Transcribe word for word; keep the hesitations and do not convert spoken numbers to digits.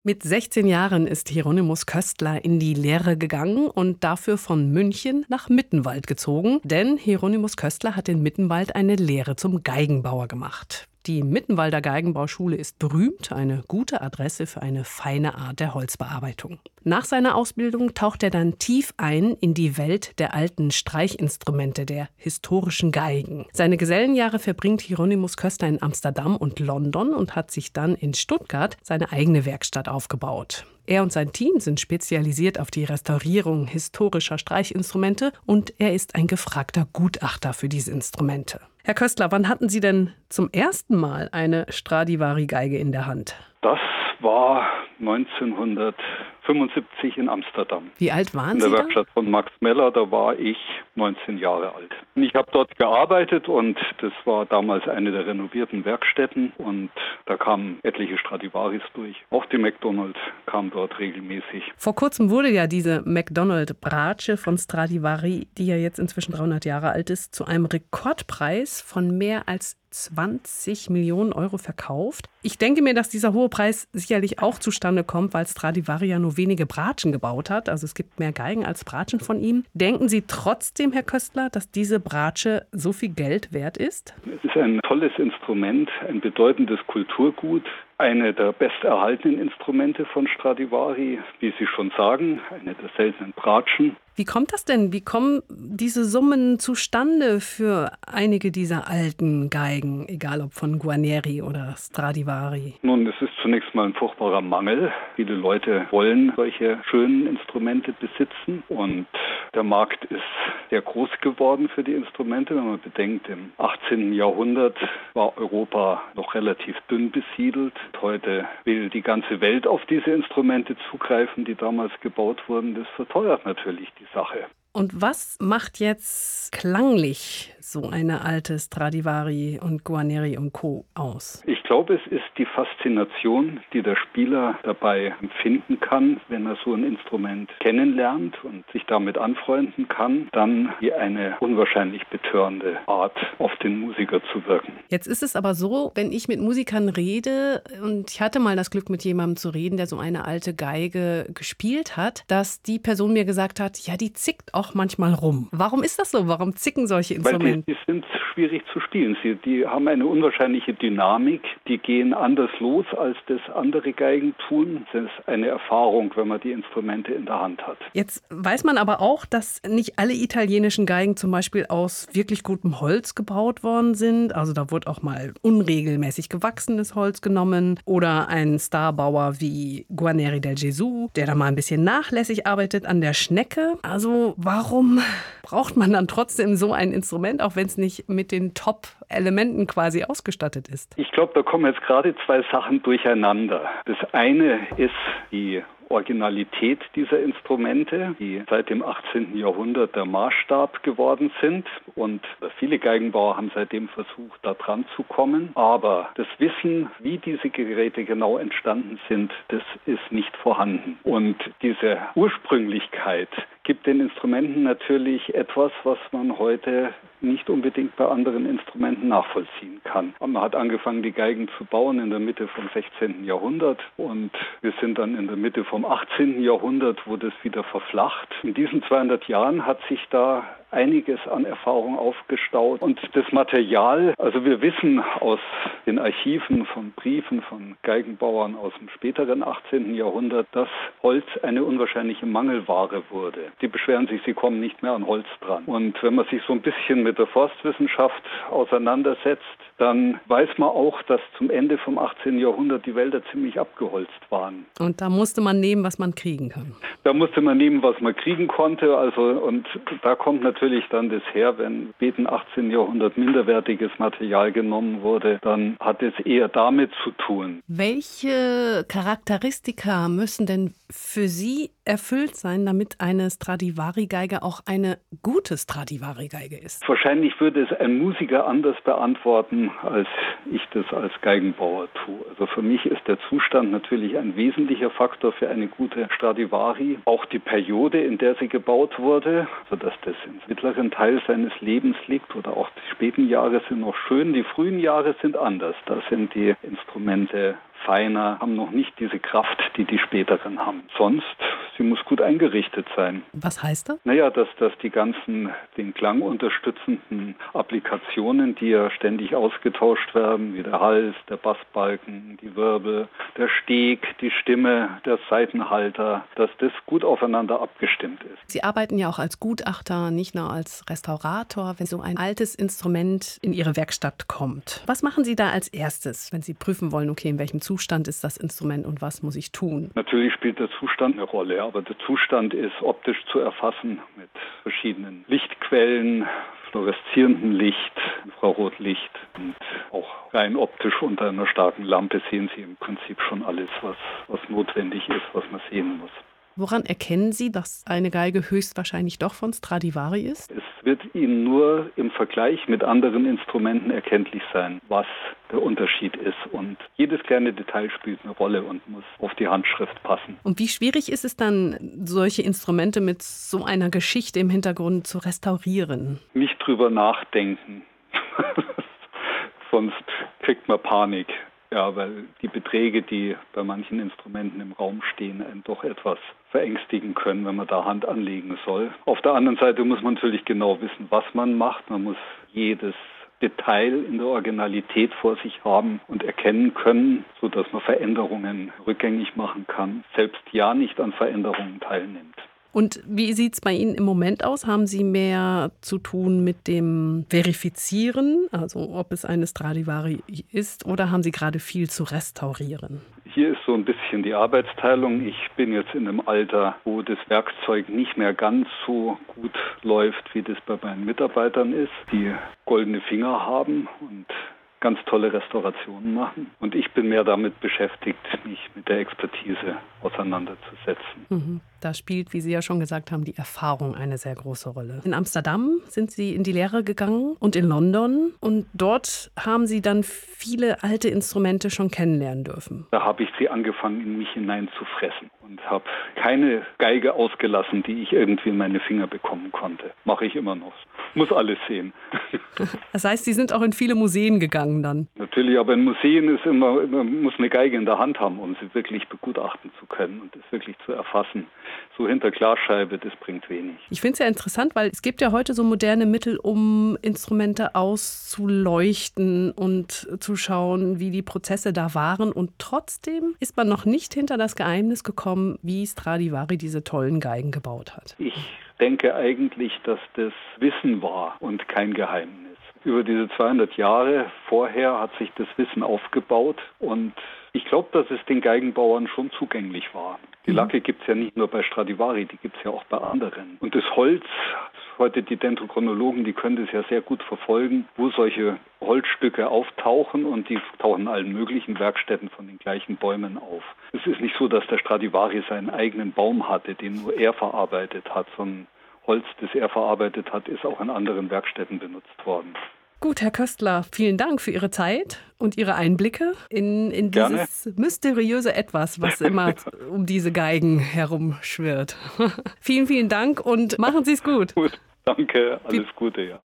Mit sechzehn Jahren ist Hieronymus Köstler in die Lehre gegangen und dafür von München nach Mittenwald gezogen. Denn Hieronymus Köstler hat in Mittenwald eine Lehre zum Geigenbauer gemacht. Die Mittenwalder Geigenbauschule ist berühmt, eine gute Adresse für eine feine Art der Holzbearbeitung. Nach seiner Ausbildung taucht er dann tief ein in die Welt der alten Streichinstrumente, der historischen Geigen. Seine Gesellenjahre verbringt Hieronymus Köstler in Amsterdam und London und hat sich dann in Stuttgart seine eigene Werkstatt aufgebaut. Er und sein Team sind spezialisiert auf die Restaurierung historischer Streichinstrumente und er ist ein gefragter Gutachter für diese Instrumente. Herr Köstler, wann hatten Sie denn zum ersten Mal eine Stradivari-Geige in der Hand? Das war neunzehnhundertfünfundsiebzig in Amsterdam. Wie alt waren Sie da? In der Werkstatt von Max Meller, da war ich neunzehn Jahre alt. Ich habe dort gearbeitet und das war damals eine der renovierten Werkstätten und da kamen etliche Stradivaris durch. Auch die McDonald kam dort regelmäßig. Vor kurzem wurde ja diese McDonald-Bratsche von Stradivari, die ja jetzt inzwischen dreihundert Jahre alt ist, zu einem Rekordpreis von mehr als zwanzig Millionen Euro verkauft. Ich denke mir, dass dieser hohe Preis sicherlich auch zustande kommt, weil Stradivari ja nur wenige Bratschen gebaut hat. Also es gibt mehr Geigen als Bratschen von ihm. Denken Sie trotzdem, Herr Köstler, dass diese Bratsche so viel Geld wert ist? Es ist ein tolles Instrument, ein bedeutendes Kulturgut. Eine der besterhaltenen Instrumente von Stradivari, wie Sie schon sagen, eine der seltenen Bratschen. Wie kommt das denn? Wie kommen diese Summen zustande für einige dieser alten Geigen, egal ob von Guarneri oder Stradivari? Nun, es ist zunächst mal ein furchtbarer Mangel. Viele Leute wollen solche schönen Instrumente besitzen und der Markt ist sehr groß geworden für die Instrumente. Wenn man bedenkt, im achtzehnten Jahrhundert war Europa noch relativ dünn besiedelt. Heute will die ganze Welt auf diese Instrumente zugreifen, die damals gebaut wurden. Das verteuert natürlich die Sache. Und was macht jetzt klanglich so eine alte Stradivari und Guarneri und Co. aus? Ich glaube, es ist die Faszination, die der Spieler dabei empfinden kann, wenn er so ein Instrument kennenlernt und sich damit anfreunden kann, dann wie eine unwahrscheinlich betörende Art auf den Musiker zu wirken. Jetzt ist es aber so, wenn ich mit Musikern rede, und ich hatte mal das Glück, mit jemandem zu reden, der so eine alte Geige gespielt hat, dass die Person mir gesagt hat, ja, die zickt auch manchmal rum. Warum ist das so? Warum zicken solche Instrumente? Weil die, die sind schwierig zu spielen. Sie, die haben eine unwahrscheinliche Dynamik. Die gehen anders los, als das andere Geigen tun. Das ist eine Erfahrung, wenn man die Instrumente in der Hand hat. Jetzt weiß man aber auch, dass nicht alle italienischen Geigen zum Beispiel aus wirklich gutem Holz gebaut worden sind. Also da wurde auch mal unregelmäßig gewachsenes Holz genommen. Oder ein Starbauer wie Guarneri del Gesù, der da mal ein bisschen nachlässig arbeitet an der Schnecke. Also warum braucht man dann trotzdem so ein Instrument, auch wenn es nicht mit den Top-Elementen quasi ausgestattet ist? Ich glaube, da kommen jetzt gerade zwei Sachen durcheinander. Das eine ist die Originalität dieser Instrumente, die seit dem achtzehnten Jahrhundert der Maßstab geworden sind. Und viele Geigenbauer haben seitdem versucht, da dran zu kommen. Aber das Wissen, wie diese Geräte genau entstanden sind, das ist nicht vorhanden. Und diese Ursprünglichkeit gibt den Instrumenten natürlich etwas, was man heute nicht unbedingt bei anderen Instrumenten nachvollziehen kann. Man hat angefangen, die Geigen zu bauen in der Mitte vom sechzehnten Jahrhundert und wir sind dann in der Mitte vom achtzehnten Jahrhundert, wo das wieder verflacht. In diesen zweihundert Jahren hat sich da einiges an Erfahrung aufgestaut und das Material, also wir wissen aus den Archiven von Briefen von Geigenbauern aus dem späteren achtzehnten Jahrhundert, dass Holz eine unwahrscheinliche Mangelware wurde. Die beschweren sich, sie kommen nicht mehr an Holz dran. Und wenn man sich so ein bisschen mit der Forstwissenschaft auseinandersetzt, dann weiß man auch, dass zum Ende vom achtzehnten Jahrhundert die Wälder ziemlich abgeholzt waren. Und da musste man nehmen, was man kriegen kann. Da musste man nehmen, was man kriegen konnte. Also, und da kommt natürlich dann das her, wenn späten achtzehnten Jahrhundert minderwertiges Material genommen wurde, dann hat es eher damit zu tun. Welche Charakteristika müssen denn für Sie erfüllt sein, damit eine Stradivari-Geige auch eine gute Stradivari-Geige ist? Wahrscheinlich würde es ein Musiker anders beantworten, als ich das als Geigenbauer tue. Also für mich ist der Zustand natürlich ein wesentlicher Faktor für eine gute Stradivari. Auch die Periode, in der sie gebaut wurde, sodass das ins mittleren Teil seines Lebens liegt oder auch die späten Jahre sind noch schön, die frühen Jahre sind anders. Da sind die Instrumente feiner, haben noch nicht diese Kraft, die die späteren haben. Sonst, sie muss gut eingerichtet sein. Was heißt das? Naja, dass, dass die ganzen, den Klang unterstützenden Applikationen, die ja ständig ausgetauscht werden, wie der Hals, der Bassbalken, die Wirbel, der Steg, die Stimme, der Saitenhalter, dass das gut aufeinander abgestimmt ist. Sie arbeiten ja auch als Gutachter, nicht nur als Restaurator, wenn so ein altes Instrument in Ihre Werkstatt kommt. Was machen Sie da als erstes, wenn Sie prüfen wollen, okay, in welchem Zustand ist das Instrument und was muss ich tun? Natürlich spielt der Zustand eine Rolle, aber der Zustand ist optisch zu erfassen mit verschiedenen Lichtquellen, fluoreszierendem Licht, Infrarotlicht und auch rein optisch unter einer starken Lampe sehen Sie im Prinzip schon alles, was, was notwendig ist, was man sehen muss. Woran erkennen Sie, dass eine Geige höchstwahrscheinlich doch von Stradivari ist? Es wird Ihnen nur im Vergleich mit anderen Instrumenten erkenntlich sein, was der Unterschied ist. Und jedes kleine Detail spielt eine Rolle und muss auf die Handschrift passen. Und wie schwierig ist es dann, solche Instrumente mit so einer Geschichte im Hintergrund zu restaurieren? Nicht drüber nachdenken. Sonst kriegt man Panik. Ja, weil die Beträge, die bei manchen Instrumenten im Raum stehen, einen doch etwas verängstigen können, wenn man da Hand anlegen soll. Auf der anderen Seite muss man natürlich genau wissen, was man macht. Man muss jedes Detail in der Originalität vor sich haben und erkennen können, sodass man Veränderungen rückgängig machen kann, selbst ja nicht an Veränderungen teilnimmt. Und wie sieht es bei Ihnen im Moment aus? Haben Sie mehr zu tun mit dem Verifizieren, also ob es eine Stradivari ist, oder haben Sie gerade viel zu restaurieren? Hier ist so ein bisschen die Arbeitsteilung. Ich bin jetzt in einem Alter, wo das Werkzeug nicht mehr ganz so gut läuft, wie das bei meinen Mitarbeitern ist, die goldene Finger haben und ganz tolle Restaurationen machen. Und ich bin mehr damit beschäftigt, mich mit der Expertise auseinanderzusetzen. Mhm. Da spielt, wie Sie ja schon gesagt haben, die Erfahrung eine sehr große Rolle. In Amsterdam sind Sie in die Lehre gegangen und in London. Und dort haben Sie dann viele alte Instrumente schon kennenlernen dürfen. Da habe ich sie angefangen, in mich hineinzufressen und habe keine Geige ausgelassen, die ich irgendwie in meine Finger bekommen konnte. Mache ich immer noch. Muss alles sehen. Das heißt, Sie sind auch in viele Museen gegangen dann? Natürlich, aber in Museen ist immer, man muss eine Geige in der Hand haben, um sie wirklich begutachten zu können und es wirklich zu erfassen. So hinter Glasscheibe, das bringt wenig. Ich finde es ja interessant, weil es gibt ja heute so moderne Mittel, um Instrumente auszuleuchten und zu schauen, wie die Prozesse da waren. Und trotzdem ist man noch nicht hinter das Geheimnis gekommen, wie Stradivari diese tollen Geigen gebaut hat. Ich denke eigentlich, dass das Wissen war und kein Geheimnis. Über diese zweihundert Jahre vorher hat sich das Wissen aufgebaut und ich glaube, dass es den Geigenbauern schon zugänglich war. Die Lacke gibt es ja nicht nur bei Stradivari, die gibt es ja auch bei anderen. Und das Holz, heute die Dendrochronologen, die können das ja sehr gut verfolgen, wo solche Holzstücke auftauchen und die tauchen in allen möglichen Werkstätten von den gleichen Bäumen auf. Es ist nicht so, dass der Stradivari seinen eigenen Baum hatte, den nur er verarbeitet hat, sondern Holz, das er verarbeitet hat, ist auch in anderen Werkstätten benutzt worden. Gut, Herr Köstler, vielen Dank für Ihre Zeit und Ihre Einblicke in, in dieses Gerne. mysteriöse Etwas, was immer um diese Geigen herumschwirrt. Vielen, vielen Dank und machen Sie es gut. Gut, danke, alles Gute, ja.